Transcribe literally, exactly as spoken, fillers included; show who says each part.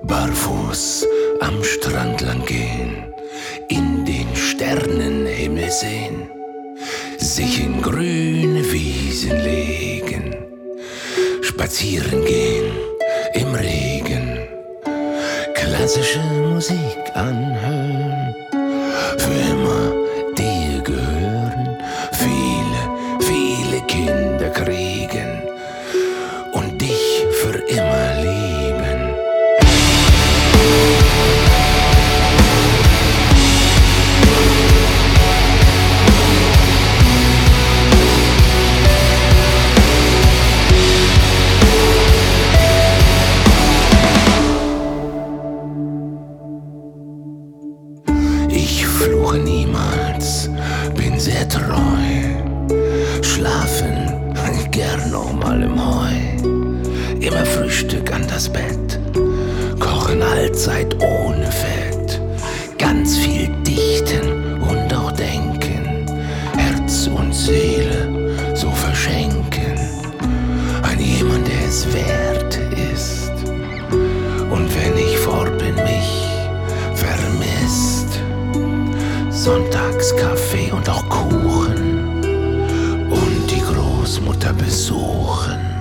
Speaker 1: barfuß am Strand lang gehen, in den Sternenhimmel sehen, sich in grüne Wiesen legen, spazieren gehen im Regen, klassische Musik anhören, für immer dir gehören, viele, viele Kinder kriegen und dich für immer lieben. Ich fluche niemals, bin sehr treu, schlafen gern auch mal im Heu, immer Frühstück an das Bett, kochen allzeit ohne Fett, ganz viel dichten und auch denken, Herz und Seele so verschenken, an jemand, der es wert ist, und wenn ich fort bin, mich vermisst. Sonntagskaffee und auch Kuchen und die Großmutter besuchen.